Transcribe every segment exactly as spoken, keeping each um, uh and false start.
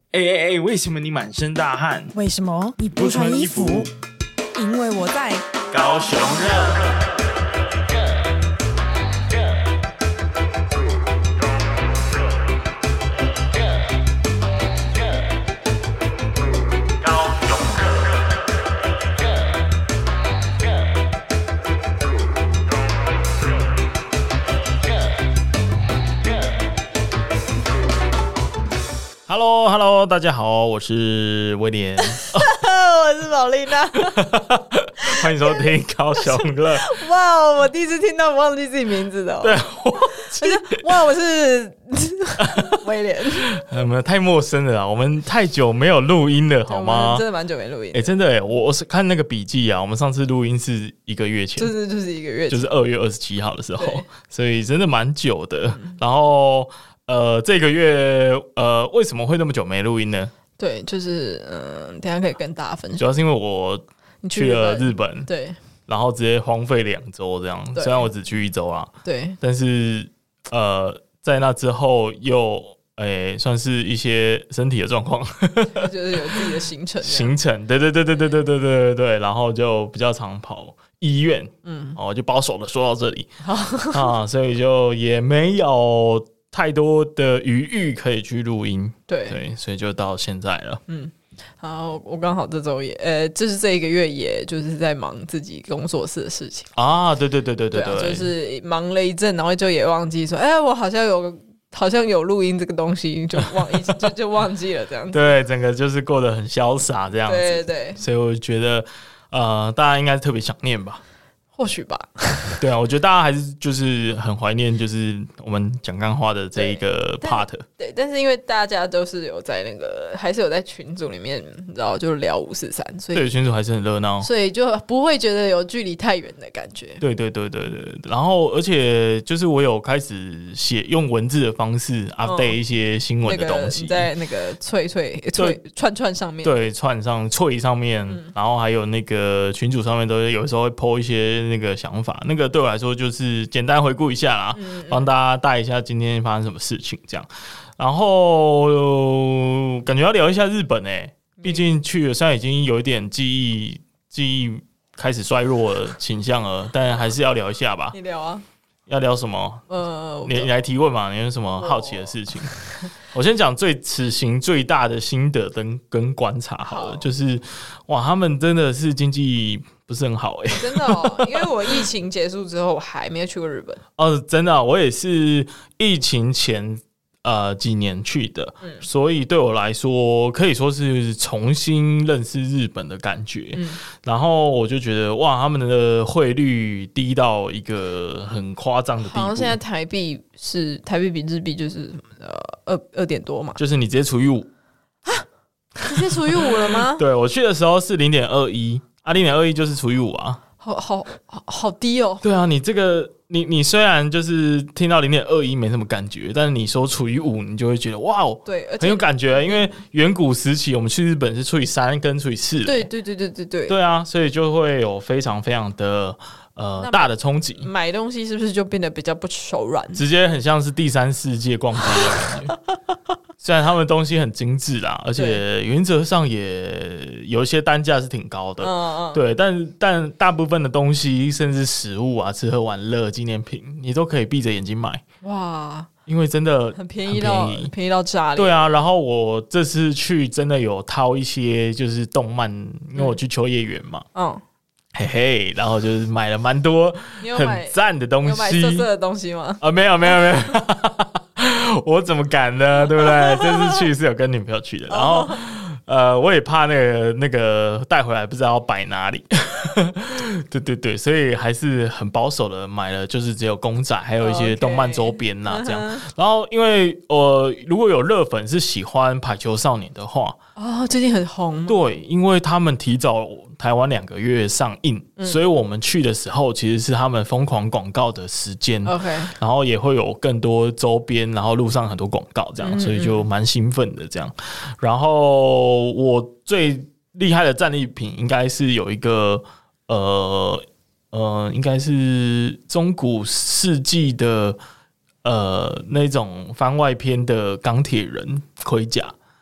哎哎哎，为什么你满身大汗？ 为什么你不穿衣服？因为我在高雄热。Hello Hello， 大家好，我是威廉， 我是宝丽娜， 欢迎收听高雄热。 哇，我第一次听到忘记自己名字的、哦， 对，我哇，我是威廉， 我们太陌生了啦，我们太久没有录音了，好吗？ 真的蛮久没录音， 哎、欸，真的哎，我我是看那个笔记啊，我们上次录音是一个月前， 就是就是一个月前， 就是二月二十七号的时候，所以真的蛮久的。嗯、然后。呃，这个月呃，为什么会那么久没录音呢？ 对，就是嗯、呃，等一下可以跟大家分享。 主要是因为我去了日本，日本对， 然后直接荒废两周这样。虽然我只去一周啦， 对， 但是呃，在那之后又诶，算是一些身体的状况， 就是有自己的行程， 行程，对对对对对对对对对对，然后就比较常跑医院，嗯，哦，就保守的说到这里啊，所以就也没有太多的余裕可以去录音，对对，所以就到现在了。嗯， 好，我刚好这周也，呃，就是这一个月，也就是在忙自己工作室的事情啊，对对对对对对, 对, 对、啊，就是忙了一阵，然后就也忘记说，哎、欸，我好像有好像有录音这个东西，就忘就就忘记了这样子。 对，整个就是过得很潇洒这样子， 对 对, 对， 所以我觉得，呃，大家应该特别想念吧。 或许吧， 对啊，我觉得大家还是就是很怀念，就是我们讲干话的这一个 part 对。对，但是因为大家都是有在那个，还是有在群组里面，你知道，就聊五四三，所以对群组还是很热闹， 所以就不会觉得有距离太远的感觉。 对对对对对，然后而且就是我有开始写用文字的方式 update 一些新闻的东西， 那個、在那个脆脆脆串串上面， 对串上脆上面、嗯，然后还有那个群组上面都有时候会 po 一些。那个想法，那个对我来说就是简单回顾一下啦，嗯嗯帮大家带一下今天发生什么事情这样。然后、呃、感觉要聊一下日本诶、欸，毕竟去了，虽然已经有一点记忆记忆开始衰弱的倾向了，但还是要聊一下吧。 你聊啊。 要聊什么？呃，你你来提问嘛？你有什么好奇的事情？我先讲最此行最大的心得跟跟观察好了，好就是哇，他们真的是经济不是很好哎、欸， 真的哦，因为我疫情结束之后，我还没有去过日本。 哦，真的、啊，我也是疫情前呃几年去的、嗯，所以对我来说可以说是重新认识日本的感觉。嗯，然后我就觉得哇，他们的汇率低到一个很夸张的地步。 好像现在台币是台币比日币就是呃二二点多嘛， 就是你直接除以五啊，直接除以五了吗？ 对，我去的时候是零点二一啊，零点二一就是除以五啊， 好好好好低哦。 对啊，你这个。你你虽然就是听到零点二一没什么感觉，但是你说除以五，你就会觉得哇哦， 对， 很有感觉。因为远古时期我们去日本是除以三跟除以四， 对对对对对对， 对啊，所以就会有非常非常的呃大的冲击。 买东西是不是就变得比较不手软？ 直接很像是第三世界逛街的感觉。虽然他们东西很精致啦，而且原则上也有一些单价是挺高的，嗯嗯对，但但大部分的东西，甚至食物啊、吃喝玩乐、纪念品，你都可以闭着眼睛买。哇，因为真的很便宜到便宜, 便宜到炸裂。 对啊，然后我这次去真的有掏一些就是动漫，因为我去秋叶原嘛，嗯。嘿嘿，然后就是买了蛮多很赞的东西。 你有买色色的东西吗？ 啊，没有没有没有，我怎么敢呢？对不对？这次去是有跟女朋友去的，然后呃，我也怕那个那个带回来不知道要摆哪里。对对对，所以还是很保守的买了，就是只有公仔，还有一些动漫周边呐、啊、这样。然后因为呃，如果有热粉是喜欢排球少年的话， 哦，最近很红。 对，因为他们提早台湾两个月上映、嗯，所以我们去的时候其实是他们疯狂广告的时间。OK， 然后也会有更多周边，然后路上很多广告这样，嗯嗯，所以就蛮兴奋的这样。然后我最厉害的战利品应该是有一个呃呃，应该是中古世纪的呃那种番外篇的钢铁人盔甲。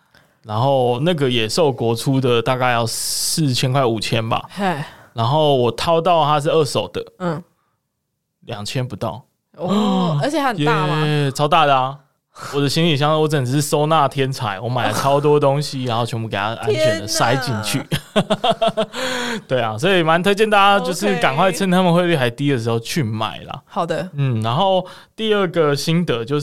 然后那个野兽国出的大概要四千块五千吧，然后我掏到它是二手的，嗯，两千不到哦，而且很大吗？ yeah, 超大的啊！我的行李箱，我真的是收纳天才，我买了超多东西，然后全部给它安全的塞进去。对啊，所以蛮推荐大家，就是赶快趁他们汇率还低的时候去买啦。 好的， 嗯，然后第二个心得就是，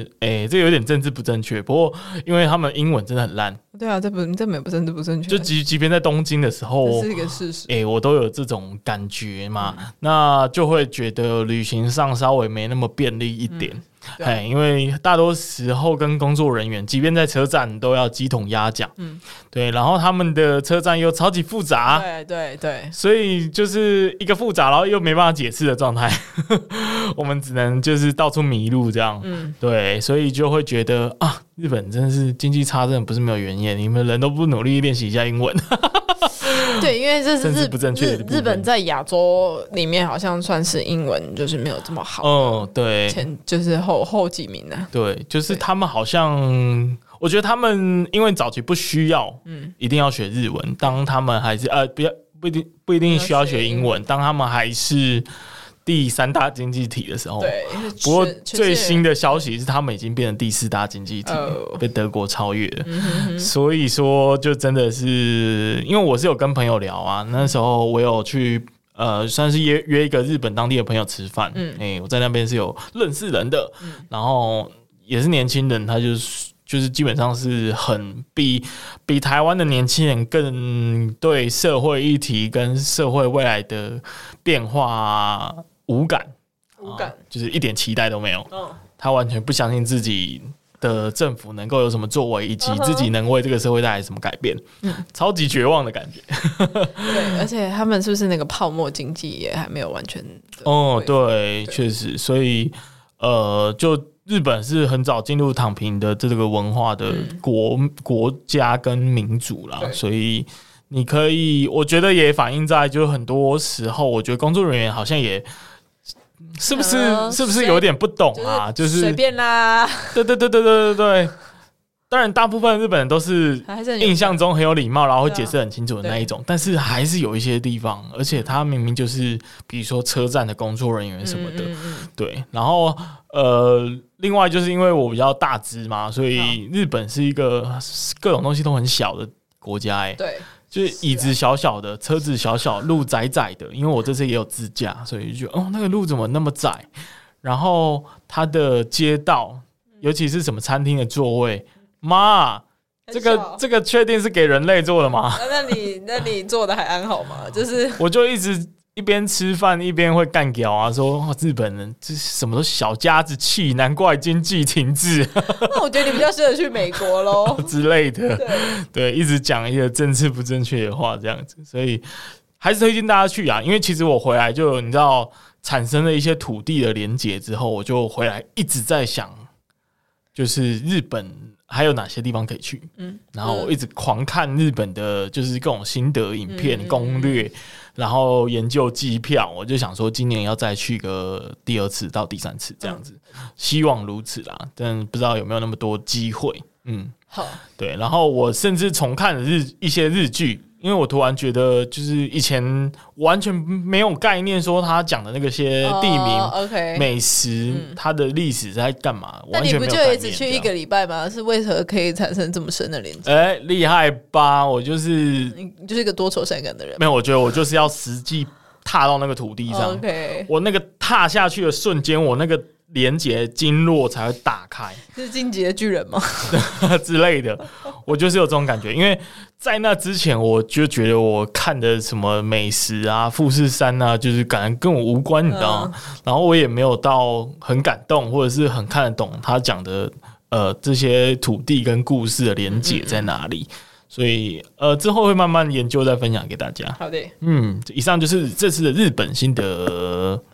哎，这有点政治不正确，不过因为他们英文真的很烂。 对啊，这不这没不政治不正确， 就即即便在东京的时候， 这是一个事实。 哎，我都有这种感觉嘛，嗯、那就会觉得旅行上稍微没那么便利一点。嗯哎，因为大多时候跟工作人员，即便在车站都要鸡同鸭讲，嗯，对，然后他们的车站又超级复杂， 对对对， 所以就是一个复杂，然后又没办法解释的状态，我们只能就是到处迷路这样，嗯，对，所以就会觉得啊，日本真的是经济差，真的不是没有原因，你们人都不努力练习一下英文。 对，因为这是 日, 不正确的日, 日本在亚洲里面好像算是英文就是没有这么好， 嗯，对， 前就是后后几名呢、啊。 对，就是他们好像，我觉得他们因为早期不需要，嗯，一定要学日文，当他们还是呃不要不一定不一定需要学英文，当他们还是第三大经济体的时候， 对。 不过最新的消息是，他们已经变成第四大经济体，呃、被德国超越了。嗯、哼哼所以说，就真的是，因为我是有跟朋友聊啊，那时候我有去呃，算是约约一个日本当地的朋友吃饭。嗯，哎、欸，我在那边是有认识人的，嗯、然后也是年轻人，他就是就是基本上是很比比台湾的年轻人更对社会议题跟社会未来的变化无感。 无感、哦， 就是一点期待都没有。哦、他完全不相信自己的政府能够有什么作为，以及自己能为这个社会带来什么改变。嗯，超级绝望的感觉。 对，而且他们是不是那个泡沫经济也还没有完全？ 哦，对，确实，所以呃，就日本是很早进入躺平的这个文化的国、嗯、国家跟民主啦，所以你可以，我觉得也反映在就是很多时候，我觉得工作人员好像也。是不是、呃、是不是有点不懂啊？就是随便啦。 对对对对对对对。当然，大部分日本人都是印象中很有礼貌，然后会解释很清楚的那一种。但是还是有一些地方，而且他明明就是，比如说车站的工作人员什么的，嗯嗯嗯对。然后呃，另外就是因为我比较大只嘛，所以日本是一个各种东西都很小的国家、欸，哎， 对。 就是椅子小小的，车子小小，路窄窄的。因为我这次也有自驾，所以就觉得哦，那个路怎么那么窄？然后它的街道，尤其是什么餐厅的座位，妈，这个这个确定是给人类坐的吗？ 那你那你坐的还安好吗？就是我就一直一边吃饭一边会干屌啊，说、哦、日本人这什么都小家子气，难怪经济停滞。 那我觉得你比较适合去美国咯之类的，对, 对，一直讲一个政治不正确的话这样子，所以还是推荐大家去啊。因为其实我回来就你知道产生了一些土地的连结之后，我就回来一直在想，就是日本还有哪些地方可以去，嗯，然后我一直狂看日本的就是各种心得影片、嗯、攻略，然后研究机票，我就想说今年要再去个第二次到第三次这样子，嗯、希望如此啦，但不知道有没有那么多机会，嗯，好，对，然后我甚至重看了日一些日剧。因为我突然觉得，就是以前完全没有概念，说他讲的那个些地名、oh, okay. 美食，嗯、它的历史在干嘛？ 那你不就也只去一个礼拜吗？是为何可以产生这么深的连接？ 哎，厉害吧！我就是你就是一个多愁善感的人。 没有，我觉得我就是要实际踏到那个土地上。 Okay. 我那个踏下去的瞬间，我那个连结经络才会打开。 是进击的巨人吗？ 之类的，我就是有这种感觉，因为。在那之前，我就觉得我看的什么美食啊、富士山啊，就是感觉跟我无关，你知道吗？嗯、然后我也没有到很感动，或者是很看得懂他讲的呃这些土地跟故事的连结在哪里。嗯嗯嗯所以呃之后会慢慢研究再分享给大家。 好的， 嗯，以上就是这次的日本心得。 好。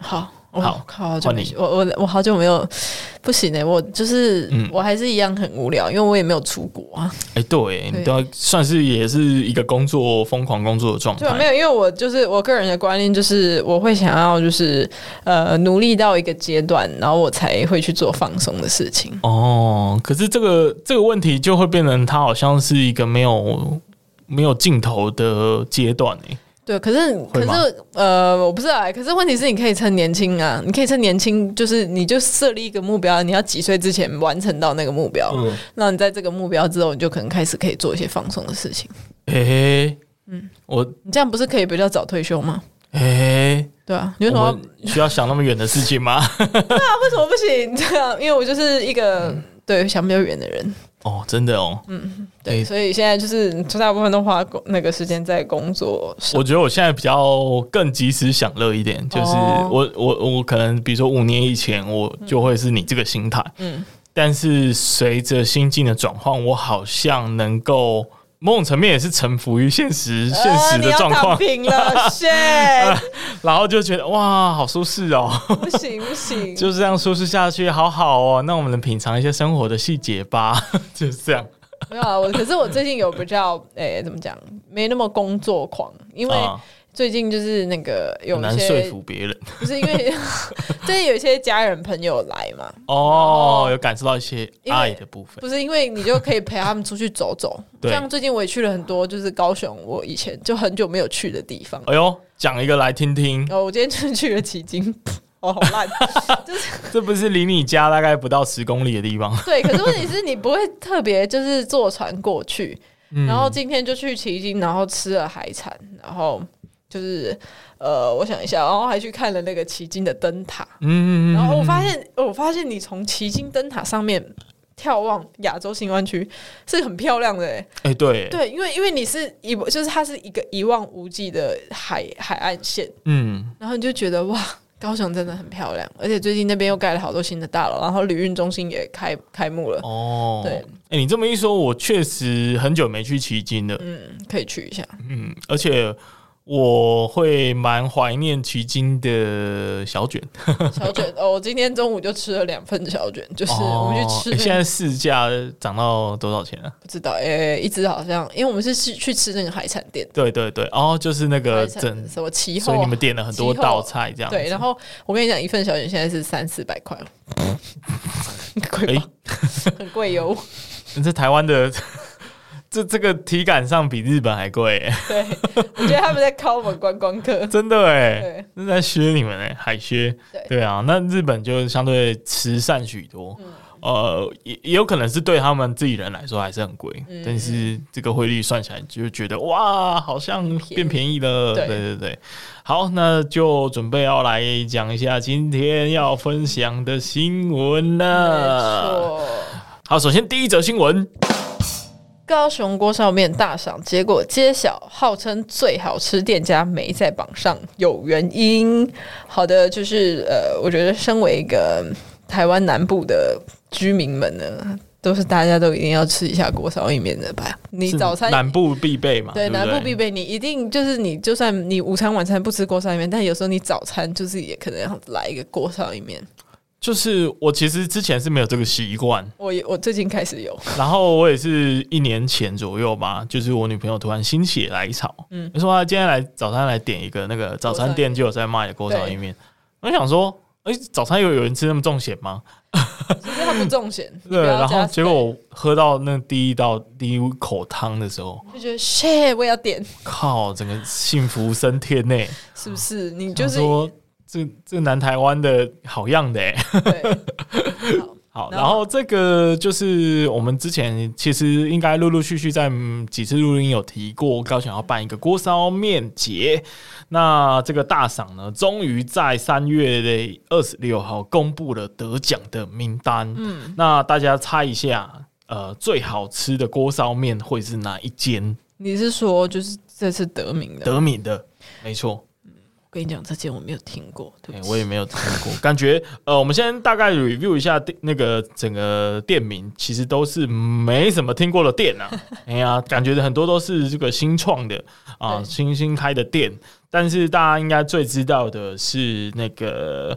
好， 靠，换你。我我我好久没有，不行哎、欸，我就是、嗯、我还是一样很无聊，因为我也没有出国啊。 哎、欸，对，你都算是也是一个工作疯狂工作的状态。 对，没有，因为我就是我个人的观念，就是我会想要就是呃努力到一个阶段，然后我才会去做放松的事情。 哦，可是这个这个问题就会变成它好像是一个没有没有尽头的阶段哎、欸。 对，可是可是呃，我不知道哎。可是问题是，你可以趁年轻啊，你可以趁年轻，就是你就设立一个目标，你要几岁之前完成到那个目标。嗯，那你在这个目标之后，你就可能开始可以做一些放松的事情。 哎、欸，嗯，我你这样不是可以比较早退休吗？ 哎、欸， 对啊，你为什么需要想那么远的事情吗？ 对啊，为什么不行？这样，因为我就是一个、嗯、对想比较远的人。 哦，真的哦， 嗯，对，欸、所以现在就是大部分都花那个时间在工作上。 我觉得我现在比较更及时享乐一点，就是我、哦、我我可能比如说五年以前我就会是你这个心态，嗯，但是随着心境的转换，我好像能够某种层面也是臣服于现实、呃、现实的状况， 平了， 然后就觉得哇，好舒适哦， 不行不行， 就这样舒适下去，好好哦。那我们能品尝一些生活的细节吧，就是这样。 没有啊，我可是我最近有比较诶、欸，怎么讲，没那么工作狂，因为最近就是那个有一些很难说服别人， 不是因为最近有一些家人朋友来嘛， 哦，有感受到一些爱的部分， 不是因为你就可以陪他们出去走走，像最近我也去了很多，就是高雄我以前就很久没有去的地方。 哎呦，讲一个来听听。 哦，我今天就去了旗津。哦，好烂！就是这不是离你家大概不到十公里的地方。 对，可是问题是你不会特别就是坐船过去，嗯、然后今天就去旗津，然后吃了海产，然后就是呃，我想一下，然后还去看了那个旗津的灯塔。嗯，然后我发现，我发现你从旗津灯塔上面眺望亚洲新湾区是很漂亮的、欸，哎、 欸，对对，因为因为你是一就是它是一个一望无际的海海岸线，嗯，然后你就觉得哇。高雄真的很漂亮，而且最近那边又盖了好多新的大楼，然后旅运中心也开开幕了。哦，对， 哎、欸，你这么一说，我确实很久没去旗津了。 嗯，可以去一下。 嗯，而且我会蛮怀念旗津的小卷。 小卷哦，我今天中午就吃了两份小卷，就是我们去吃、那個哦欸。现在市价涨到多少钱啊？ 不知道，哎、欸，一直好像，因为我们是去吃那个海产店。 对对对，哦，就是那个整什么旗后， 所以你们点了很多道菜这样子。 对，然后我跟你讲，一份小卷现在是三四百块了，贵吧？欸、很贵哟。 这台湾的。这这个体感上比日本还贵、欸，对， 我觉得他们在考我们观光客， 真的哎、欸，是在削你们哎、欸，海削，对对啊，那日本就相对慈善许多，嗯、呃，也也有可能是对他们自己人来说还是很贵，嗯、但是这个汇率算起来就觉得哇，好像变便宜了，对对对。好，那就准备要来讲一下今天要分享的新闻了。好，首先第一则新闻。 高雄锅烧面大赏结果揭晓，号称最好吃店家没在榜上，有原因。好的，就是呃，我觉得身为一个台湾南部的居民们呢，都是大家都一定要吃一下锅烧意面的吧？你早餐南部必备嘛？ 对， 对对南部必备，你一定就是你，就算你午餐晚餐不吃锅烧意面，但有时候你早餐就是也可能要来一个锅烧意面。 就是我其实之前是没有这个习惯， 我我最近开始有， 然后我也是一年前左右吧，就是我女朋友突然心血来潮，嗯，就说她今天来早餐来点一个那个早餐店就有在卖的锅烧意面，我想说，哎、欸，早餐有有人吃那么重咸吗？ 其实它不重咸， 对，然后结果我喝到那第一道第一口汤的时候， 就觉得 shit， 我也要点， 靠，整个幸福升天呢、欸， 是不是？你就是说。这这南台湾的好样的哎、欸， 对， 好，然后这个就是我们之前其实应该陆陆续续在几次录音有提过，高雄要办一个锅烧面节，那这个大赏呢，终于在三月的二十六号公布了得奖的名单。嗯，那大家猜一下，呃，最好吃的锅烧面会是哪一间？ 你是说就是这次得名的？ 得名的，没错。 我跟你讲，这件我没有听过，对不起、 欸、我也没有听过。感觉呃，我们先大概 review 一下那个整个店名，其实都是没什么听过的店啊。哎呀，感觉很多都是这个新创的啊，新新开的店。但是大家应该最知道的是那个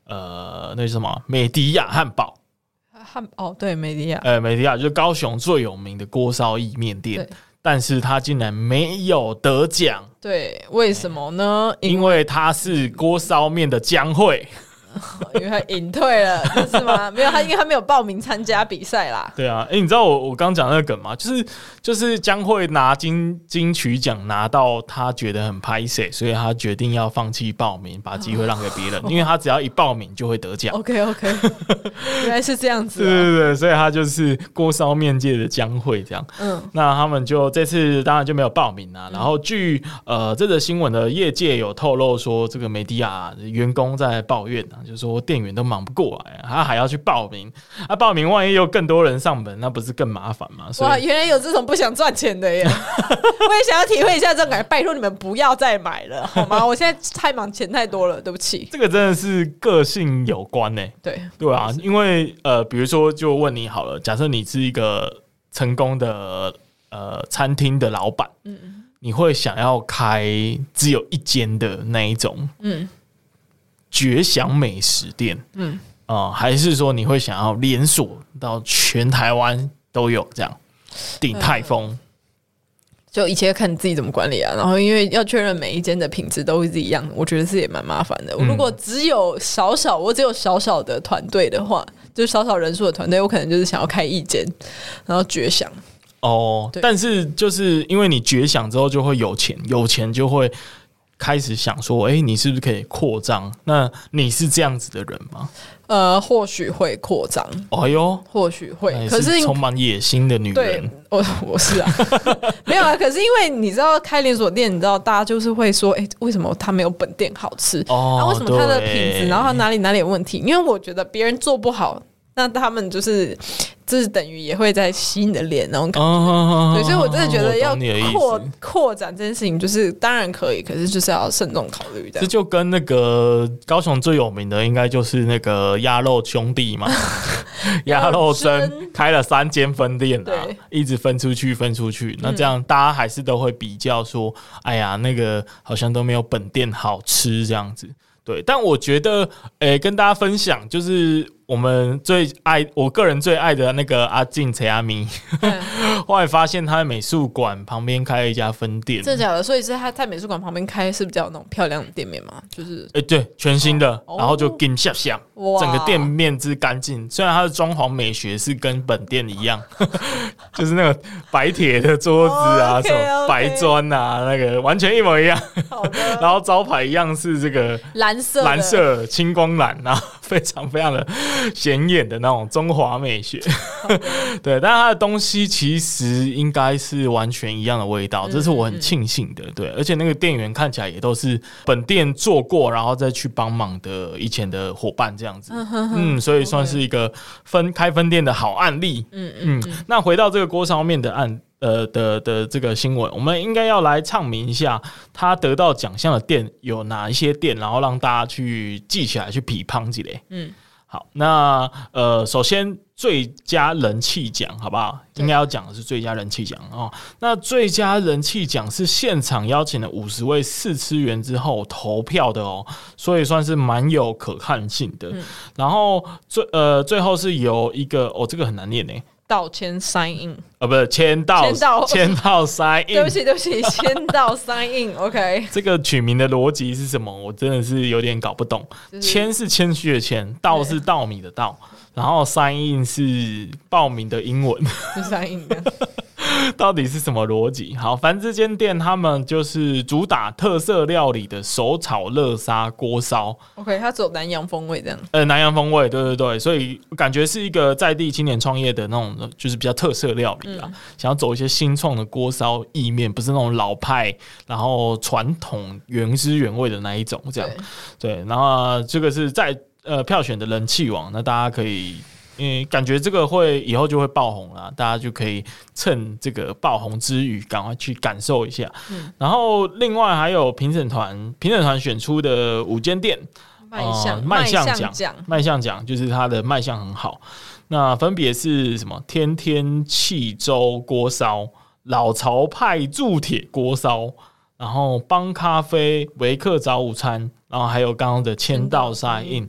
呃，那是什么美迪亚汉堡。 汉哦，对，美迪亚， 呃，美迪亚就是高雄最有名的锅烧意面店，但是它竟然没有得奖。 对，为什么呢？ 因为它是锅烧面的江蕙。 因为他隐退了，是吗？没有，他因为他没有报名参加比赛啦。 对啊，哎、欸，你知道我我刚讲那个梗吗？就是就是江蕙拿金金曲奖拿到，他觉得很拍摄，所以他决定要放弃报名，把机会让给别人，因为他只要一报名就会得奖。 OK OK， 原来是这样子、喔。 对对对，所以他就是锅烧面界的江蕙这样。嗯，那他们就这次当然就没有报名啦。然后据呃这个新闻的业界有透露说，这个美迪亚员工在抱怨啊。就是说店员都忙不过来，他还要去报名，啊，报名万一又更多人上门，那不是更麻烦吗？ 哇，原来有这种不想赚钱的耶！我也想要体会一下这种感觉，拜托你们不要再买了好吗？我现在太忙，钱太多了，对不起。 这个真的是个性有关呢、欸。 对对啊，因为呃，比如说，就问你好了，假设你是一个成功的呃餐厅的老板，嗯，你会想要开只有一间的那一种，嗯。绝响美食店，嗯啊、呃，还是说你会想要连锁到全台湾都有这样鼎泰丰、嗯？ 就一切看你自己怎么管理啊。然后因为要确认每一间的品质都是一样，我觉得是也蛮麻烦的。嗯、如果只有少少，我只有少少的团队的话，就是少少人数的团队，我可能就是想要开一间，然后绝响。 哦，但是就是因为你绝响之后就会有钱，有钱就会。开始想说，哎、欸，你是不是可以扩张？那你是这样子的人吗？ 呃，或许会扩张。 哎呦， 或许会， 可是充满野心的女人。 对，我我是啊，没有啊。可是因为你知道开连锁店，你知道大家就是会说，哎、欸，为什么它没有本店好吃？哦，啊、为什么它的品质，然后它哪里哪里有问题？因为我觉得别人做不好，那他们就是。这是等于也会在吸你的脸那种感觉，哦、对，所以我真的觉得要扩扩展这件事情，就是当然可以，可是就是要慎重考虑的。 这就跟那个高雄最有名的，应该就是那个鸭肉兄弟嘛，鸭肉珍开了三间分店啊，一直分出去，分出去。那这样大家还是都会比较说，哎呀，那个好像都没有本店好吃这样子。对，但我觉得，诶、欸，跟大家分享，就是我们最爱，我个人最爱的那个阿进陈阿咪，后来发现他在美术馆旁边开了一家分店， 真的假的？所以是他在美术馆旁边开，是比较有那种漂亮的店面吗？就是， 哎、欸，对，全新的，哦、然后就金闪闪，整个店面之干净。虽然它的装潢美学是跟本店一样，就是那个白铁的桌子啊， okay, 什么白砖啊，那个完全一模一样。好的，然后招牌一样是这个蓝。蓝色蓝色青光蓝，然后非常非常的显眼的那种中华美学，对，但是它的东西其实应该是完全一样的味道，这是我很庆幸的，对，而且那个店员看起来也都是本店做过，然后再去帮忙的以前的伙伴这样子，嗯，所以算是一个分开分店的好案例，嗯嗯，那回到这个锅烧面的案。呃的的这个新闻，我们应该要来唱名一下，他得到奖项的店有哪一些店，然后让大家去记起来，去批判几类。嗯，好，那呃，首先最佳人气奖，好不好？应该要讲的是最佳人气奖哦。那最佳人气奖是现场邀请了五十位试吃员之后投票的哦，所以算是蛮有可看性的。嗯、然后最呃最后是有一个哦，这个很难念呢。 道签 sign in 啊，不是签到签到签到 sign in， 对不起对不起，签到 sign in OK 这个取名的逻辑是什么？我真的是有点搞不懂。签、就是、是谦虚的谦，稻是稻米的稻，然后 sign in 是报名的英文， 是 sign in 的。 到底是什么逻辑？好，反正这间店他们就是主打特色料理的手炒乐沙锅烧。 OK， 它走南洋风味这样。 呃，南洋风味，对对对，所以感觉是一个在地青年创业的那种，就是比较特色料理啦。嗯、想要走一些新创的锅烧意面，不是那种老派，然后传统原汁原味的那一种这样。对，对，然后这个是在呃票选的人气王，那大家可以。因为感觉这个会以后就会爆红啦，大家就可以趁这个爆红之余赶快去感受一下。嗯、然后另外还有评审团，评审团选出的五间店， 卖相、呃、 卖相奖，卖相奖就是它的卖相很好。那分别是什么？天天气粥锅烧、老潮派铸铁锅烧，然后帮咖啡、维克早午餐，然后还有刚刚的签到sign in。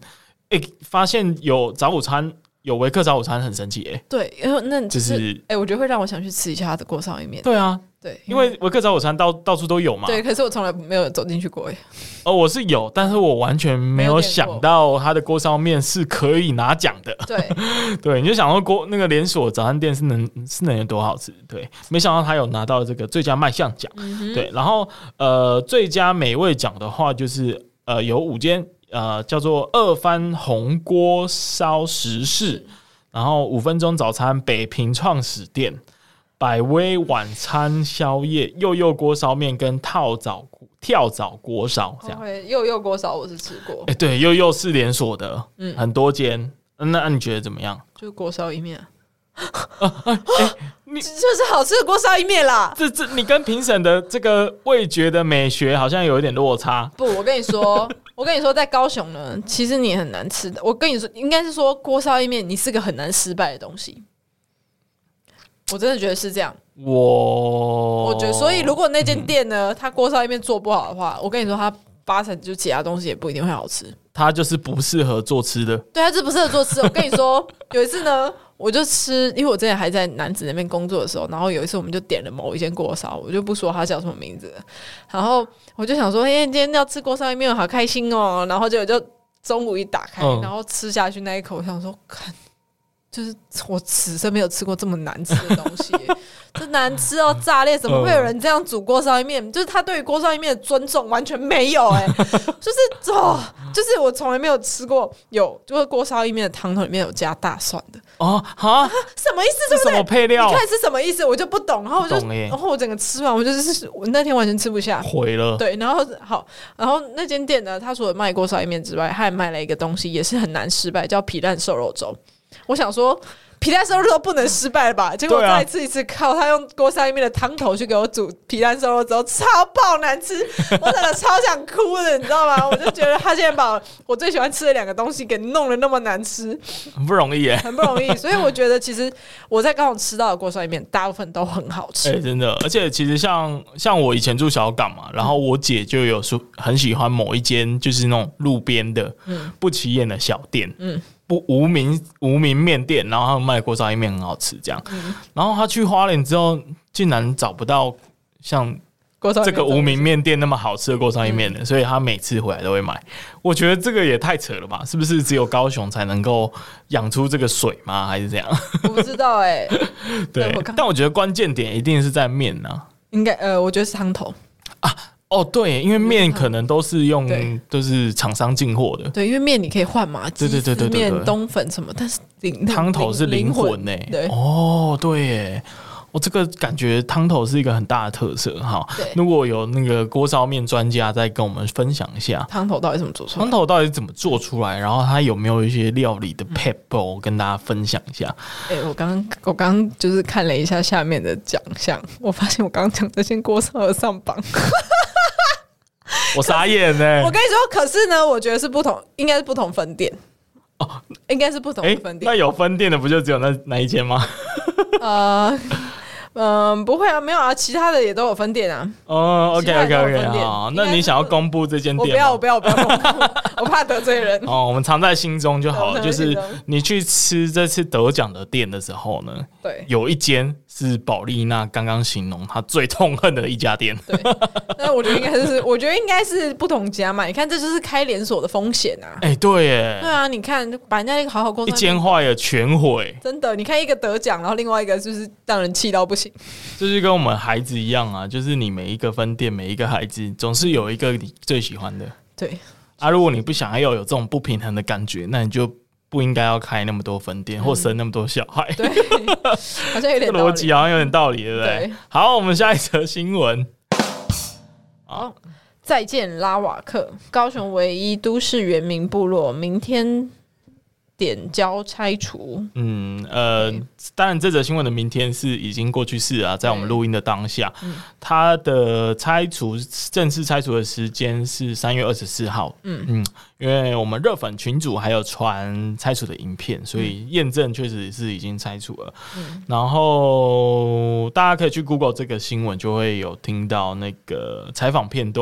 哎、欸，发现有早午餐，有微客早午餐很神奇哎、欸。 对，因为那就是哎、欸，我觉得会让我想去吃一下他的锅烧意面。 对啊， 对， 因为微客早午餐到到处都有嘛。 对，可是我从来没有走进去过哎。 哦，我是有，但是我完全没有想到他的锅烧面是可以拿奖的。 对， 对，你就想说锅那个连锁早餐店是能是能有多好吃？对，没想到他有拿到这个最佳卖相奖。嗯、对，然后呃，最佳美味奖的话，就是呃有五间呃叫做二番红锅烧食室，然后五分钟早餐北平创始店。百威晚餐宵夜、幼幼锅烧面跟套枣跳蚤锅烧这样。 Okay, 幼幼锅烧我是吃过， 哎、欸，对，幼幼是连锁的，嗯，很多间。那你觉得怎么样？ 就是锅烧意面啊。 啊啊欸、你就是好吃的锅烧意面啦。 这这，你跟评审的这个味觉的美学好像有一点落差。 不，我跟你说，我跟你说，在高雄呢，其实你很难吃的。我跟你说，应该是说锅烧意面，你是个很难失败的东西。我真的觉得是这样， 我我觉得，所以如果那间店呢，它锅烧意面做不好的话，我跟你说，它八成就其他东西也不一定会好吃。 它就是不适合做吃的， 对，它就是不适合做吃。我跟你说，有一次呢，我就吃，因为我之前还在南子那边工作的时候，然后有一次我们就点了某一间锅烧，我就不说它叫什么名字了。然后我就想说，哎、欸，今天要吃锅烧意面，好开心哦。然后结果就中午一打开，嗯、然后吃下去那一口，我想说，看。就是我此生没有吃过这么难吃的东西，这难吃到炸裂！怎么会有人这样煮锅烧意面？就是他对于锅烧意面的尊重完全没有哎、欸，就是哦，就是我从来没有吃过有就是锅烧意面的汤头里面有加大蒜的哦哈， 什么意思？对不对？ 什么配料？ 你看是什么意思？我就不懂，然后我就然后我整个吃完，我就是我那天完全吃不下， 毁了。对， 然后好，然后那间店呢，他除了卖锅烧意面之外，他还卖了一个东西，也是很难失败，叫皮蛋瘦肉粥。我想说皮蛋瘦肉粥不能失败了吧？结果我再吃一次，靠他用锅烧意面的汤头去给我煮皮蛋瘦肉粥，超爆难吃，我真的超想哭的，你知道吗？我就觉得他现在把我最喜欢吃的两个东西给弄得那么难吃， 很不容易耶， 很不容易。所以我觉得其实我在高雄吃到的锅烧意面大部分都很好吃， 哎、欸，真的。而且其实像像我以前住小港嘛，然后我姐就有说很喜欢某一间就是那种路边的、嗯、不起眼的小店，嗯。不无名无名面店，然后他们卖锅烧意面很好吃，这样。嗯、然后他去花莲之后，竟然找不到像这个无名面店那么好吃的锅烧意面的，嗯、所以他每次回来都会买。我觉得这个也太扯了吧？是不是只有高雄才能够养出这个水吗？还是这样？ 我不知道哎、欸。 对，我但我觉得关键点一定是在面啊。 应该呃，我觉得是汤头啊。哦，对，因为面可能都是用都是厂商进货的， 对，因为面你可以换嘛， 对对对对对， 面冬粉什么，但是汤头是灵魂呢、欸， 对， 哦，对耶，我、哦、这个感觉汤头是一个很大的特色哈。如果有那个锅烧面专家再跟我们分享一下汤头到底怎么做出来， 汤头到底怎么做出来，然后它有没有一些料理的 pebble、嗯、跟大家分享一下。 哎、欸，我刚我刚就是看了一下下面的奖项，我发现我刚刚讲这些锅烧的上榜。 我傻眼呢、欸！ 我跟你说，可是呢，我觉得是不同，应该是不同分店哦，应该是不同的分店、 欸。那有分店的不就只有那那一间吗？ 呃，嗯、呃，不会啊，没有啊，其他的也都有分店啊。 哦 ，OK OK OK， 好，那你想要公布这间店吗？ 我不要，我不要，我不要公布，我怕得罪人。 哦，我们藏在心中就好了。就是你去吃这次得奖的店的时候呢， 对， 有一间是宝丽娜刚刚形容她最痛恨的一家店。 对，那我觉得应该是，我觉得应该是不同家嘛。你看，这就是开连锁的风险啊。 哎、欸，对耶， 对啊，你看把人家一个好好工作， 一间坏了全毁。 真的，你看一个得奖，然后另外一个就是让人气到不行。 就是跟我们孩子一样啊，就是你每一个分店，每一个孩子总是有一个你最喜欢的。 对啊，如果你不想要有这种不平衡的感觉，那你就不应该要开那么多分店、嗯、或生那么多小孩。 对，好像有点逻辑好像有点道理，对不对？对，好，我们下一则新闻。 好，再见拉瓦克，高雄唯一都市原民部落，明天点交拆除。 嗯，呃，当然这则新闻的明天是已经过去式啊，在我们录音的当下，它的拆除正式拆除的时间是三月二十四号。嗯嗯，因为我们热粉群组还有传拆除的影片，所以验证确实是已经拆除了。嗯，然后大家可以去 Google 这个新闻，就会有听到那个采访片段。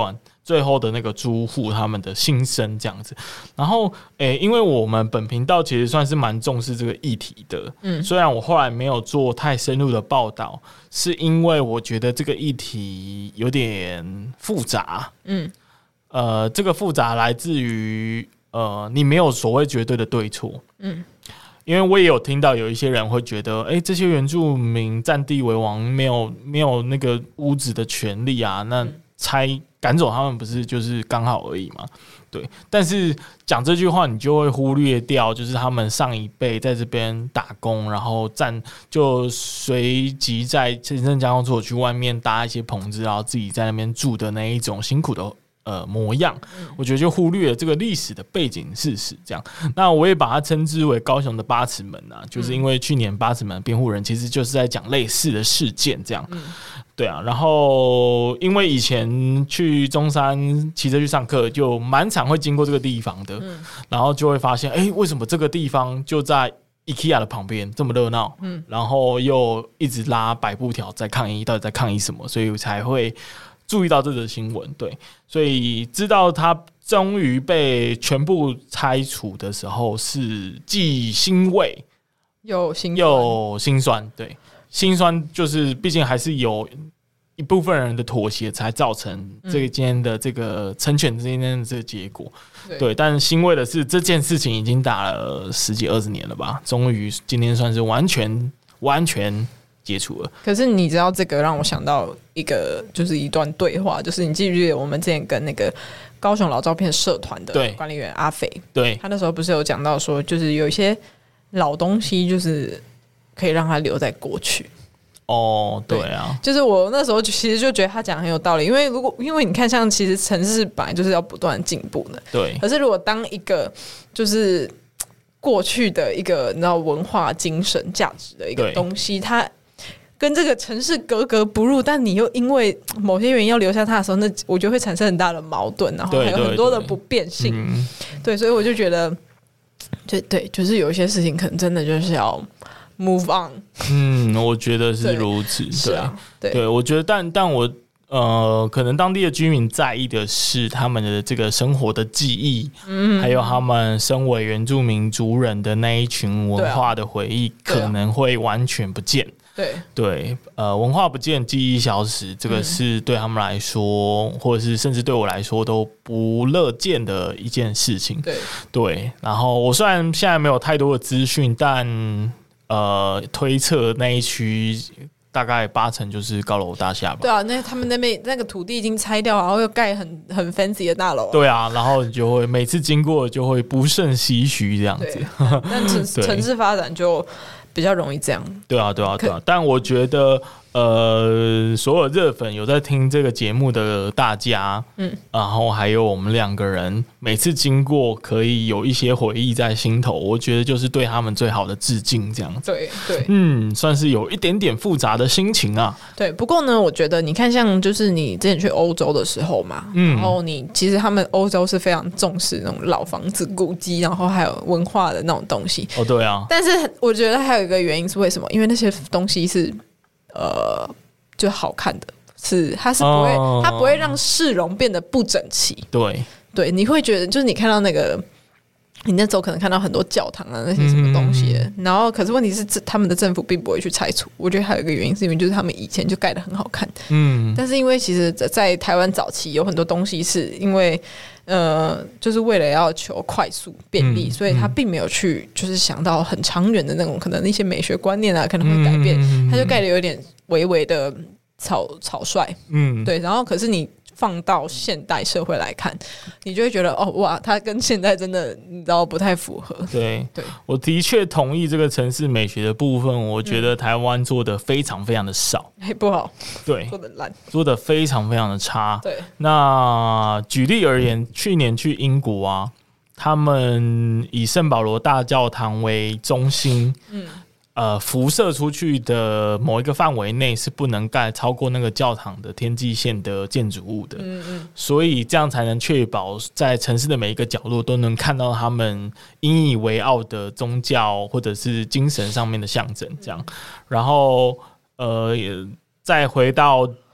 最后的那个租户他们的心声这样子。然后诶、欸，因为我们本频道其实算是蛮重视这个议题的，嗯，虽然我后来没有做太深入的报道，是因为我觉得这个议题有点复杂，嗯，呃，这个复杂来自于呃，你没有所谓绝对的对错，嗯。因为我也有听到有一些人会觉得，哎、欸，这些原住民占地为王，没有没有那个屋子的权利啊，那拆赶走他们不是就是刚好而已嘛？对。但是讲这句话，你就会忽略掉，就是他们上一辈在这边打工，然后占就随即在行政加工所去外面搭一些棚子，然后自己在那边住的那一种辛苦的。呃，模样，我觉得就忽略了这个历史的背景事实。这样，那我也把它称之为高雄的八尺门啊，就是因为去年八尺门辩护人其实就是在讲类似的事件，这样，对啊。然后，因为以前去中山骑车去上课，就蛮常会经过这个地方的，然后就会发现，哎、欸，为什么这个地方就在 IKEA 的旁边这么热闹？嗯，然后又一直拉白布条在抗议，到底在抗议什么？所以才会。注意到这则新闻，对，所以知道他终于被全部拆除的时候，是既欣慰又心又心酸，对，心酸就是毕竟还是有一部分人的妥协，才造成这个今天的这个成全今天的这个结果，对，对，但欣慰的是这件事情已经打了十几二十年了吧，终于今天算是完全完全。接触了， 可是你知道这个让我想到一个，就是一段对话，就是你记不记得我们之前跟那个高雄老照片社团的管理员阿肥， 对， 他那时候不是有讲到说，就是有一些老东西，就是可以让它留在过去。 哦，对啊， 就是我那时候其实就觉得他讲很有道理，因为如果因为你看，像其实城市本来就是要不断进步的， 对。 可是如果当一个就是过去的一个你知道文化精神价值的一个东西，它跟这个城市格格不入，但你又因为某些原因要留下它的时候，那我觉得会产生很大的矛盾，然后还有很多的不便性。对, 对, 对, 对，所以我就觉得，对对，就是有一些事情可能真的就是要 move on。嗯， 我觉得是如此。对, 是啊、对, 对，我觉得，但但我。呃，可能当地的居民在意的是他们的这个生活的记忆，嗯，还有他们身为原住民族人的那一群文化的回忆，可能会完全不见。 对对，呃，文化不见，记忆消失，这个是对他们来说，嗯、或者是甚至对我来说都不乐见的一件事情。 对对，然后我虽然现在没有太多的资讯，但呃，推测那一区。大概八成就是高楼大厦吧。 对啊，那他们那边那个土地已经拆掉，然后又盖很很 fancy 的大楼、啊。 对啊，然后你就会每次经过就会不胜唏嘘这样子。 但城城市发展就比较容易这样。 对啊，对啊，对啊。但我觉得，呃，所有热粉有在听这个节目的大家，嗯，然后还有我们两个人，每次经过可以有一些回忆在心头，我觉得就是对他们最好的致敬，这样子。 对对， 嗯，算是有一点点复杂的心情啊。 对，不过呢，我觉得你看，像就是你之前去欧洲的时候嘛，嗯，然后你其实他们欧洲是非常重视那种老房子、古迹，然后还有文化的那种东西。 哦，对啊。 但是我觉得还有一个原因是为什么？因为那些东西是。呃，就好看的是，它是不会，哦、它不会让市容变得不整齐。 对， 对，你会觉得，就是你看到那个，你那时候可能看到很多教堂啊，那些什么东西的，嗯、然后可是问题是，他们的政府并不会去拆除。我觉得还有一个原因是因为，就是他们以前就盖得很好看。嗯，但是因为其实，在台湾早期有很多东西是因为。呃，就是为了要求快速便利，嗯、所以他并没有去就是想到很长远的那种可能一些美学观念啊可能会改变，嗯、他就盖得有点微微的草草率，嗯，对。然后可是你放到现代社会来看，你就会觉得哦哇，它跟现在真的你知道不太符合。 对对，我的确同意这个城市美学的部分，我觉得台湾做的非常非常的少， 嗯、不好， 对， 做的烂， 做的非常非常的差。 对， 那举例而言，去年去英国啊，他们以圣保罗大教堂为中心，嗯。呃，辐射出去的某一个范围内是不能盖超过那个教堂的天际线的建筑物的，嗯嗯，所以这样才能确保在城市的每一个角落都能看到他们引以为傲的宗教或者是精神上面的象征。这样，然后呃，再回到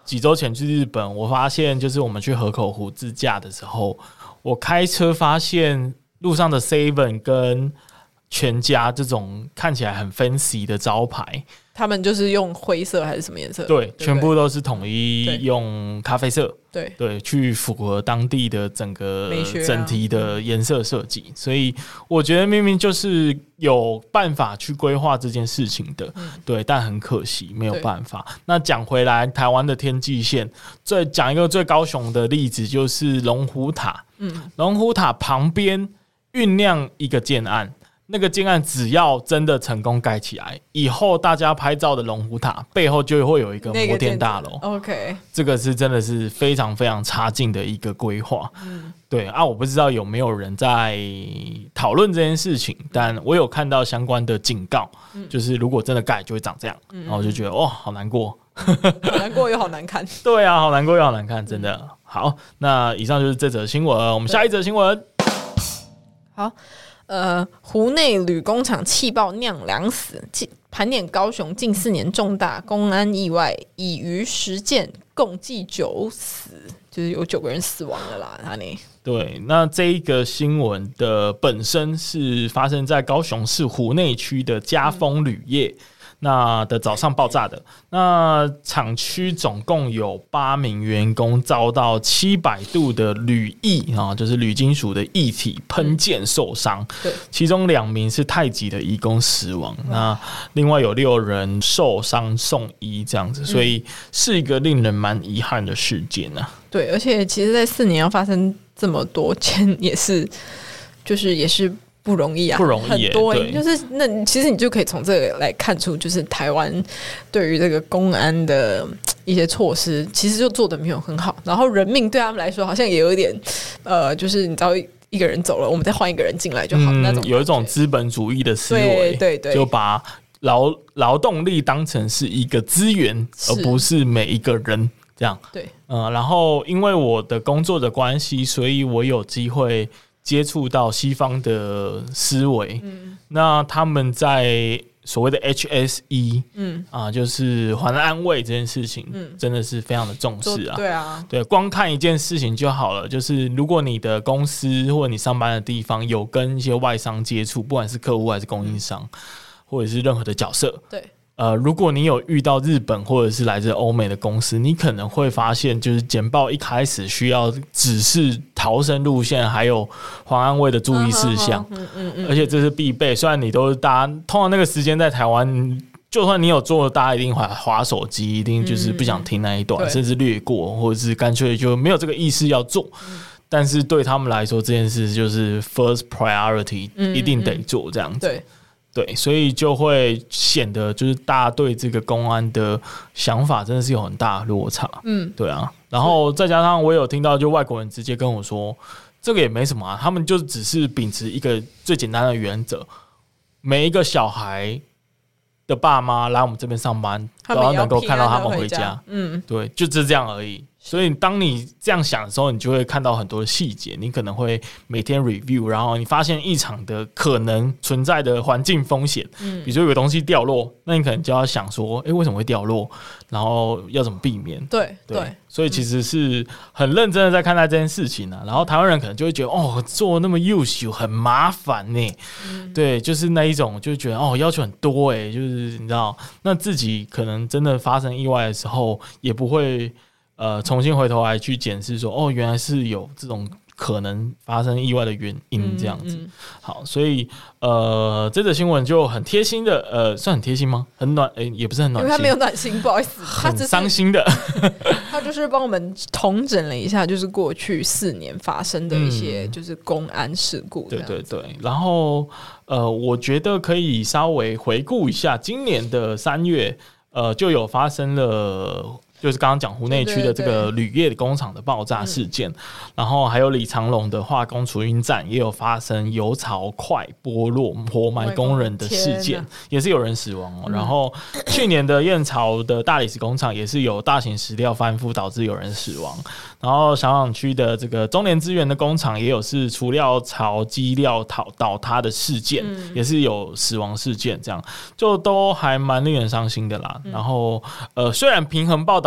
几周前去日本，我发现就是我们去河口湖自驾的时候，我开车发现路上的 seven 跟全家这种看起来很 fancy 的招牌， 他们就是用灰色还是什么颜色？ 对, 对, 对， 全部都是统一用咖啡色， 对对，去符合当地的整个整体的颜色设计、啊、所以我觉得明明就是有办法去规划这件事情的、嗯、对，但很可惜没有办法。那讲回来，台湾的天际线，最讲一个最高雄的例子，就是龙虎塔。嗯，龙虎塔旁边酝酿一个建案，那个建案只要真的成功盖起来，以后大家拍照的龙虎塔背后就会有一个摩天大楼、 那個、OK， 这个是真的是非常非常差劲的一个规划。嗯，对啊，我不知道有没有人在讨论这件事情，但我有看到相关的警告、嗯、就是如果真的盖就会长这样、嗯、然后我就觉得哦，好难过好难过又好难看对啊，好难过又好难看，真的。好，那以上就是这则新闻，我们下一则新闻。 好，呃，湖内铝工厂气爆酿两死，盘点高雄近四年重大公安意外，已逾十件，共计九死，就是有九个人死亡了啦。他呢？ 对，那这一个新闻的本身是发生在高雄市湖内区的嘉丰铝业。嗯，那的早上爆炸的，那厂区总共有八名员工遭到七百度的铝液啊，就是铝金属的液体喷溅受伤，对，其中两名是太极的移工死亡，那另外有六人受伤送医这样子，所以是一个令人蛮遗憾的事件啊。 对，而且其实在四年要发生这么多件，也是就是也是。不容易啊， 不容易、欸， 很多、欸、就是那其实你就可以从这个来看出，就是台湾对于这个公安的一些措施，其实就做得没有很好。然后人命对他们来说，好像也有一点，呃，就是你知道一个人走了，我们再换一个人进来就好、嗯、那种。 有一种资本主义的思维， 对对对， 就把劳劳动力当成是一个资源，而不是每一个人这样。对，嗯、呃，然后因为我的工作的关系，所以我有机会接触到西方的思维、嗯，那他们在所谓的 H S E， 嗯啊，就是还安慰这件事情，嗯，真的是非常的重视啊。 对啊， 对，光看一件事情就好了。就是如果你的公司或者你上班的地方有跟一些外商接触，不管是客户还是供应商，嗯、或者是任何的角色，对。呃，如果你有遇到日本或者是来自欧美的公司，你可能会发现，就是简报一开始需要指示逃生路线，还有还安慰的注意事项，嗯嗯嗯，而且这是必备。虽然你都是大家通常那个时间在台湾，就算你有做，大家一定滑滑手机，一定就是不想听那一段，嗯、甚至略过，或者是干脆就没有这个意识要做。嗯，但是对他们来说，这件事就是 first priority，嗯、一定得做这样子。对。对，所以就会显得就是大家对这个公安的想法真的是有很大的落差。嗯，对啊。然后再加上我有听到，就外国人直接跟我说，这个也没什么啊，他们就只是秉持一个最简单的原则，每一个小孩的爸妈来我们这边上班，都要能够看到他们回家。嗯，对，就是这样而已。所以当你这样想的时候，你就会看到很多的细节，你可能会每天 review， 然后你发现异常的可能存在的环境风险，嗯，比如说有个东西掉落，那你可能就要想说，哎、欸，为什么会掉落，然后要怎么避免。对 对, 对，所以其实是很认真的在看待这件事情啊。然后台湾人可能就会觉得，哦，做那么优秀很麻烦呢、嗯，对，就是那一种就觉得哦要求很多哎、欸，就是你知道，那自己可能真的发生意外的时候也不会。呃，重新回头来去检视说，哦，原来是有这种可能发生意外的原因，这样子。嗯嗯、好，所以呃，这则新闻就很贴心的，呃，算很贴心吗？很暖，诶、欸，也不是很暖心， 因为他没有暖心，不好意思，他很伤心的。 他就是帮我们统整了一下，就是过去四年发生的一些就是公安事故、嗯。对对对， 然后呃，我觉得可以稍微回顾一下，今年的三月，呃，就有发生了。就是刚刚讲湖内区的这个铝业工厂的爆炸事件，对对对，然后还有李长龙的化工储运站也有发生油槽块剥落活埋工人的事件，也是有人死亡哦。嗯、然后去年的燕巢的大理石工厂也是有大型石料翻覆导致有人死亡，然后小港区的这个中联资源的工厂也有是除料槽基料倒塌的事件、嗯，也是有死亡事件，这样就都还蛮令人伤心的啦。嗯、然后呃，虽然平衡报道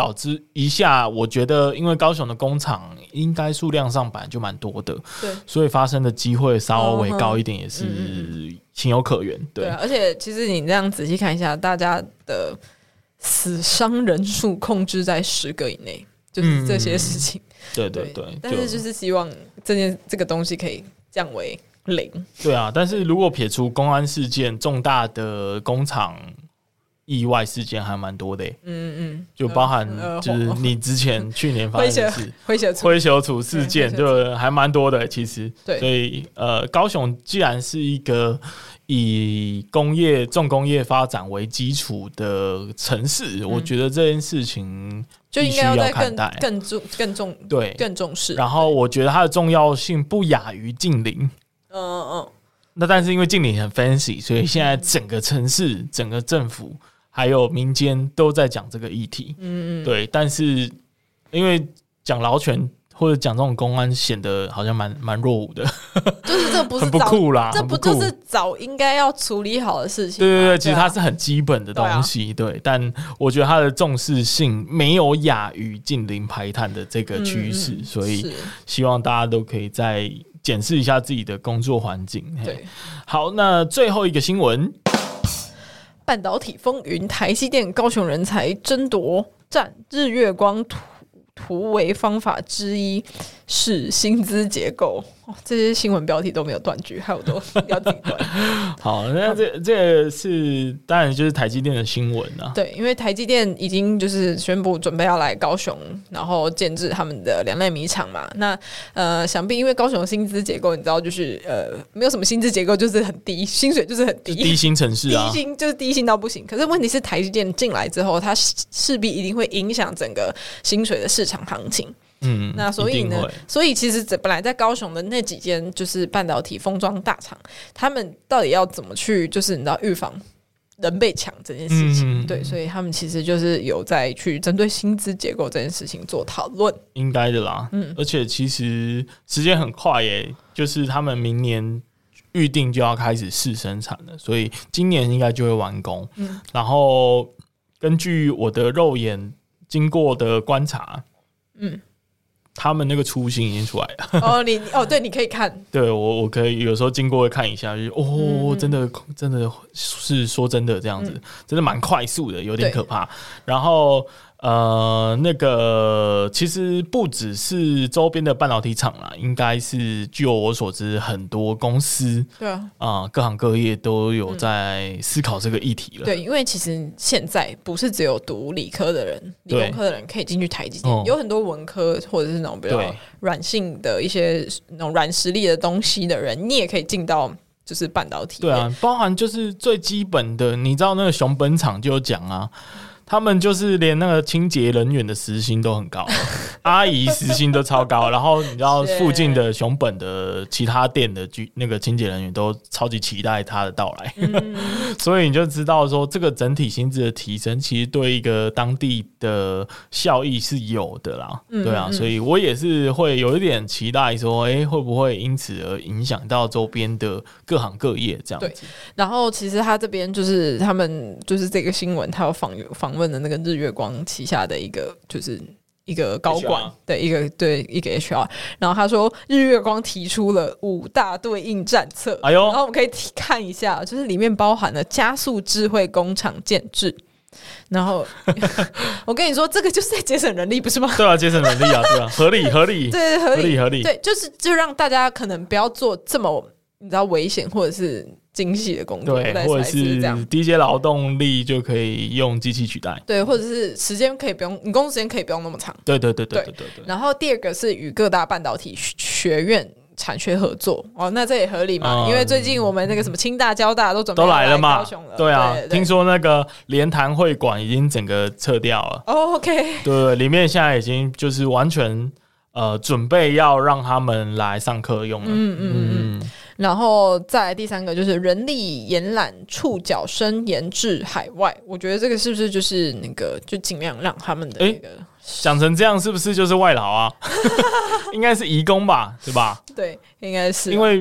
较之一下，我觉得因为高雄的工厂应该数量上本来就蛮多的， 对， 所以发生的机会稍微高一点也是情有可原。对， 对啊，而且其实你这样仔细看一下，大家的死伤人数控制在十个以内，就是这些事情。嗯、 对对 对, 对， 但是就是希望这件这个东西可以降为零。 对啊，但是如果撇除公安事件，重大的工厂意外事件还蛮多的、欸，嗯嗯，就包含就是你之前去年发生的事， 灰血灰球处事件，就还蛮多的、欸。其实， 对， 所以呃，高雄既然是一个以工业重工业发展为基础的城市，嗯、我觉得这件事情就应该要再更更重更重对更重视。 然后我觉得它的重要性不亚于近邻。嗯嗯。那但是因为近邻很 fancy， 所以现在整个城市、嗯、整个政府。还有民间都在讲这个议题，嗯嗯，对，但是因为讲劳权或者讲这种公安，显得好像蛮蛮落伍的， 就是这不是很不酷啦， 这不就是早应该要处理好的事情？ 对对对，其实它是很基本的东西，对, 啊、对，但我觉得它的重视性没有亚于近邻排碳的这个趋势，嗯、所以希望大家都可以再检视一下自己的工作环境。对，好，那最后一个新闻。 半导体风云，台积电高雄人才争夺战，日月光突突围方法之一是薪资结构、哦、这些新闻标题都没有断句，害我都要自己断。 好，那这这个是当然就是台积电的新闻啊。 对，因为台积电已经就是宣布准备要来高雄，然后建置他们的两奈米厂嘛。那呃，想必因为高雄的薪资结构，你知道，就是呃，没有什么薪资结构，就是很低，薪水就是很低， 就低薪城市啊， 低薪就是低薪到不行。可是问题是，台积电进来之后，它势必一定会影响整个薪水的市场行情。嗯，那所以呢，所以其实本来在高雄的那几间就是半导体封装大厂，他们到底要怎么去，就是你知道预防人被抢这件事情、嗯、对，所以他们其实就是有在去针对薪资结构这件事情做讨论， 应该的啦。嗯，而且其实时间很快耶，就是他们明年预定就要开始试生产了，所以今年应该就会完工。嗯，然后根据我的肉眼经过的观察，嗯。他们那个雏形已经出来了哦，你哦，对，你可以看， 对我我可以有时候经过会看一下，就是哦、嗯，真的真的是说真的这样子，嗯、真的蛮快速的，有点可怕。然后呃，那个其实不只是周边的半导体厂啦，应该是据我所知，很多公司对啊、呃，各行各业都有在思考这个议题了。 对，因为其实现在不是只有读理科的人、理工科的人可以进去台积电、嗯，有很多文科或者是那种比较软性的一些那种软实力的东西的人，你也可以进到就是半导体。 对啊，包含就是最基本的，你知道那个熊本厂就有讲啊。他们就是连那个清洁人员的时薪都很高，阿姨时薪都超高，然后你知道附近的熊本的其他店的那个清洁人员都超级期待他的到来，嗯、所以你就知道说这个整体薪资的提升，其实对一个当地的效益是有的啦，嗯、对啊，所以我也是会有一点期待说，哎、欸，会不会因此而影响到周边的各行各业这样子？对， 然后其实他这边就是他们就是这个新闻，他有访访。问的那个日月光旗下的一个就是一个高管的一个对一个 H R， 然后他说日月光提出了五大对应战策，哎呦，然后我们可以看一下，就是里面包含了加速智慧工厂建制。然后我跟你说，这个就是在节省人力，不是吗？ 对啊，节省人力啊，对啊，合理合理， 对，合理合理合理， 对，就是就让大家可能不要做这么你知道危险或者是精细的工作， 对，或者是低阶劳动力就可以用机器取代， 对，或者是时间可以不用，你工作时间可以不用那么长， 对对对对对 对, 对。 然后第二个是与各大半导体学院产学合作，哦，那这也合理嘛，嗯、因为最近我们那个什么清大、交大都准备都来了嘛， 高雄了， 对啊， 对对对， 听说那个联谈会馆已经整个撤掉了， 哦 ，OK， 对，里面现在已经就是完全呃准备要让他们来上课用了，嗯嗯嗯。嗯然后再来第三个就是人力延揽触角生延至海外，我觉得这个是不是就是那个就尽量让他们的那个讲成这样，是不是就是外劳啊？应该是移工吧，对吧？ 对，应该是， 因为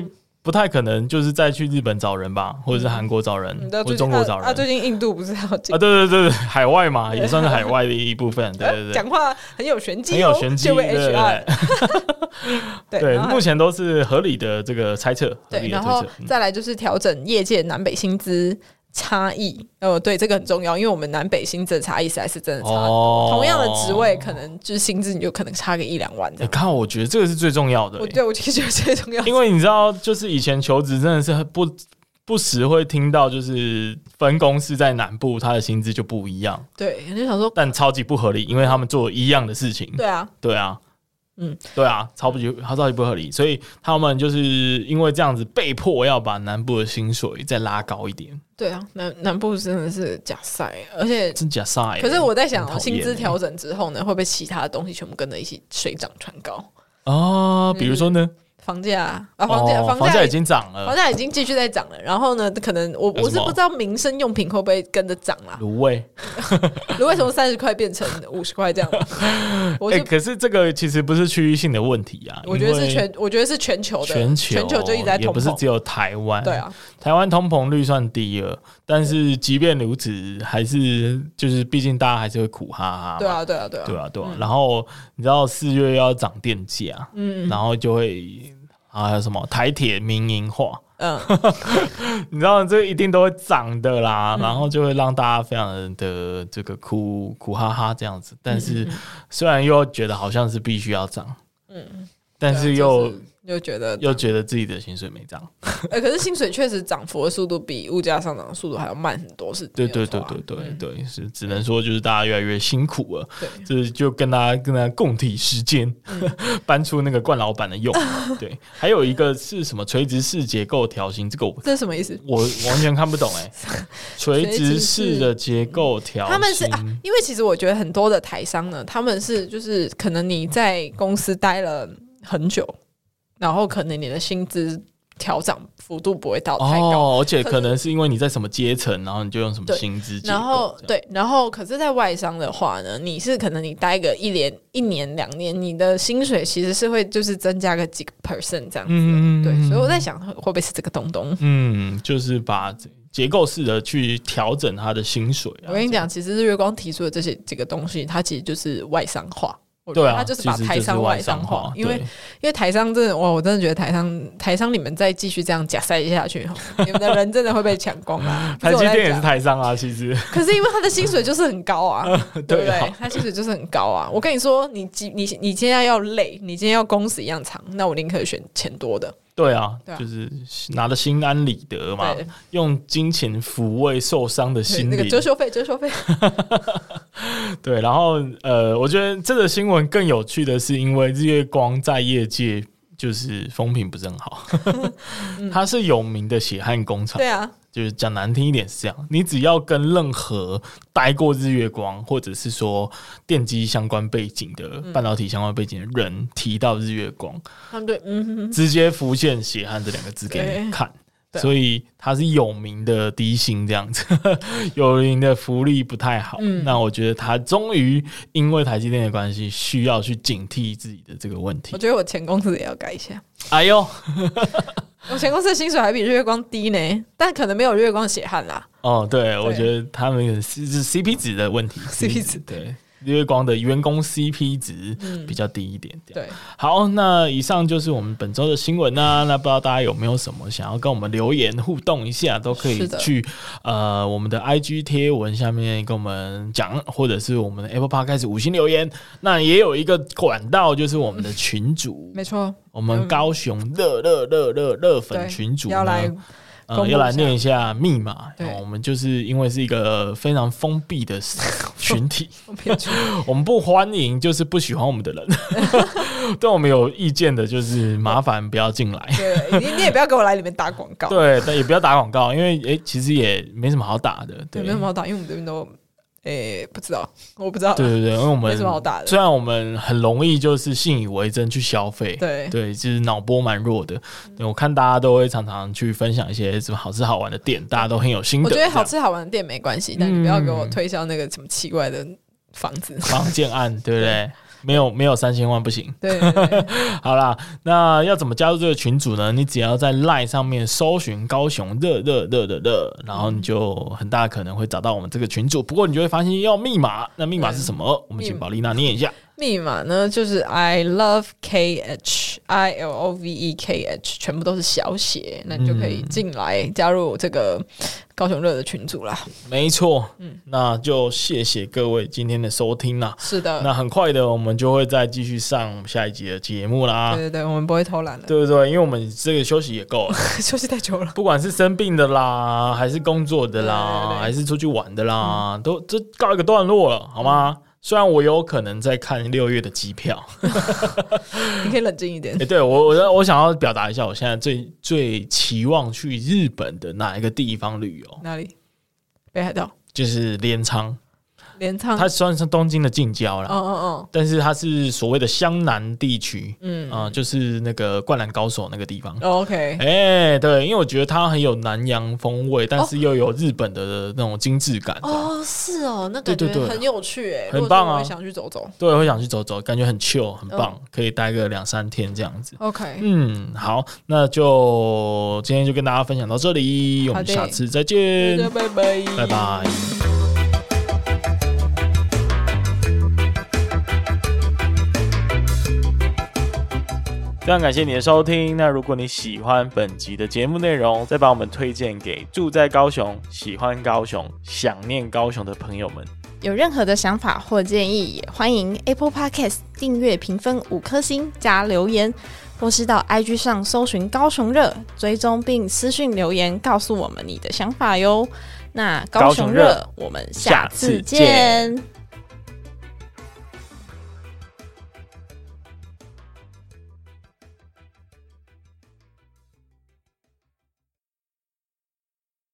不太可能就是再去日本找人吧，或者是韩国找人，嗯、或者中国找人。 啊，最近印度不是要进啊？对对对对，海外嘛，也算是海外的一部分。对对对， 讲话很有玄机、哦， 很有玄机。 这位 H R， 对, 对, 对，目前都是合理的这个猜测。 对，然后再来就是调整业界南北薪资差异。呃，对，这个很重要，因为我们南北薪资的差异实在是真的差很多。哦、同样的职位，可能就是薪资你就可能差个一两万。 你看，我觉得这个是最重要的、欸。 我对我其实觉得最重要的， 因为你知道，就是以前求职真的是不不时会听到，就是分公司在南部，他的薪资就不一样。 对，你就想说， 但超级不合理，因为他们做一样的事情。 对啊， 对啊。嗯，对啊，超级超级不合理，所以他们就是因为这样子被迫要把南部的薪水再拉高一点。 对啊，南南部真的是假赛，而且真假赛。 可是我在想、喔，薪资调整之后呢，会不会其他的东西全部跟着一起水涨船高？ 哦，比如说呢？嗯房价啊，房价、哦、 房价已经涨了， 房价已经继续在涨了。然后呢，可能我我是不知道民生用品会不会跟着涨啦。 卤味， 卤味从三十块变成五十块这样。我哎、欸，可是这个其实不是区域性的问题啊， 我觉得是全，我觉得是全球的， 全球全球就一直在通膨， 也不是只有台湾。 对啊， 台湾通膨率算低了，但是即便如此，还是就是毕竟大家还是会苦哈哈。 对啊，对啊，对啊， 对啊，对啊。嗯、然后你知道四月要涨电价，嗯，然后就会。啊，还有什么台铁民营化？嗯，你知道这一定都会涨的啦，嗯、然后就会让大家非常的这个苦苦哈哈这样子。但是虽然又觉得好像是必须要涨，嗯，但是又。 又觉得又觉得自己的薪水没涨、 欸，可是薪水确实涨幅的速度比物价上涨的速度还要慢很多，是？ 对对对对对对，嗯、是只能说就是大家越来越辛苦了，对，就是就跟大家跟大家共体时间，嗯、搬出那个冠老板的用，对，还有一个是什么垂直式结构调薪，这个我这是什么意思？ 我完全看不懂哎、欸，垂直式的结构调薪， 他们是、啊、因为其实我觉得很多的台商呢，他们是就是可能你在公司待了很久。然后可能你的薪资调涨幅度不会到太高、 哦，而且可能是因为你在什么阶层，然后你就用什么薪资结构。 然后对，然后可是，在外商的话呢，你是可能你待个一年、一年、两年，你的薪水其实是会就是增加个几个 percent 这样子。嗯，对，所以我在想会不会是这个东东？ 嗯，就是把结构式的去调整它的薪水、啊。 我跟你讲，其实日月光提出的这些这个东西，它其实就是外商化。 对啊， 他就是把台商外商化，因为因为台商真的哇，我真的觉得台商台商你们再继续这样假塞下去，你们的人真的会被抢光啊！ 台积电也是台商啊，其实。 可是因为他的薪水就是很高啊，对不对？他薪水就是很高啊。我跟你说，你你你今天要累，你今天要工时一样长，那我宁可选钱多的。 对啊，对啊，就是拿的心安理得嘛，用金钱抚慰受伤的心灵。 那个遮羞费，遮羞费。 对，然后呃，我觉得这个新闻更有趣的是，因为日月光在业界就是风评不是很好，它是有名的血汗工厂。 对啊。 就是讲难听一点是这样，你只要跟任何待过日月光或者是说电机相关背景的、嗯、半导体相关背景的人提到日月光，他们对，嗯，直接浮现血汗这两个字给你看，所以它是有名的低薪这样子，有名的福利不太好。嗯、那我觉得他终于因为台积电的关系，需要去警惕自己的这个问题。 我觉得我前公司也要改一下。 哎呦！ 我前公司的薪水还比日月光低呢，但可能没有日月光血汗啦。 哦，对，对我觉得他们是 C P 值的问题 ，C P 值对。日月光的员工 C P 值比较低一点点、 嗯、对， 好，那以上就是我们本周的新闻啊。那不知道大家有没有什么想要跟我们留言互动一下，都可以去呃我们的 I G 贴文下面跟我们讲，或者是我们的 Apple Podcast 五星留言。那也有一个管道，就是我们的群组， 没错， 我们高雄热热热热热粉群组要来。 呃，要来念一下密码、哦。我们就是因为是一个非常封闭的群体，我们不欢迎就是不喜欢我们的人，对我们有意见的，就是麻烦不要进来。 对，你你也不要给我来里面打广告。 对，但也不要打广告，因为哎、欸，其实也没什么好打的。对， 对没什么好打，因为我们这边都。诶、欸，不知道，我不知道。 对对对，因为我们没什么好打的。 虽然我们很容易就是信以为真去消费， 对对，就是脑波蛮弱的。对，我看大家都会常常去分享一些什么好吃好玩的店，大家都很有心得。 我觉得好吃好玩的店没关系，但你不要给我推销那个什么奇怪的房子、 房建案，对不对？ 没有没有三千万不行。 对对对好啦，那要怎么加入这个群组呢？你只要在 LINE 上面搜寻高雄热热热的热，然后你就很大可能会找到我们这个群组。不过你就会发现要密码，那密码是什么？我们请宝丽娜念一下。 密码呢，就是 I love K H I L O V E K H， 全部都是小写，那你就可以进来加入这个高雄热的群组啦。 没错，嗯，那就谢谢各位今天的收听啦。 是的， 那很快的我们就会再继续上下一集的节目啦。 对对对，我们不会偷懒了。 对对对，因为我们这个休息也够了， 休息太久了。 不管是生病的啦，还是工作的啦， 对对对还是出去玩的啦，嗯、都这告一个段落了，好吗？嗯，虽然我有可能在看六月的机票， 你可以冷静一点。 欸、对我我我想要表达一下，我现在最最期望去日本的哪一个地方旅游？ 哪里？北海道， 就是镰仓。 镰仓， 它算是东京的近郊啦， 哦哦哦， 但是它是所谓的湘南地区，嗯啊、呃，就是那个灌篮高手那个地方。 哦、OK， 哎、欸，对，因为我觉得它很有南洋风味，但是又有日本的那种精致感。 哦，是哦，那感觉很有趣哎， 很棒啊， 我会想去走走。 对，会想去走走，感觉很 chill， 很棒，哦、可以待个两三天这样子。 OK， 嗯，好，那就今天就跟大家分享到这里，我们下次再见， 拜拜， 拜拜。非常感谢你的收听。那如果你喜欢本集的节目内容，再把我们推荐给住在高雄、喜欢高雄、想念高雄的朋友们。 有任何的想法或建议，也欢迎 Apple Podcast 订阅、评分五颗星加留言，或是到 I G 上搜寻高雄热，追踪并私讯留言告诉我们你的想法哟。那高雄热，我们下次见。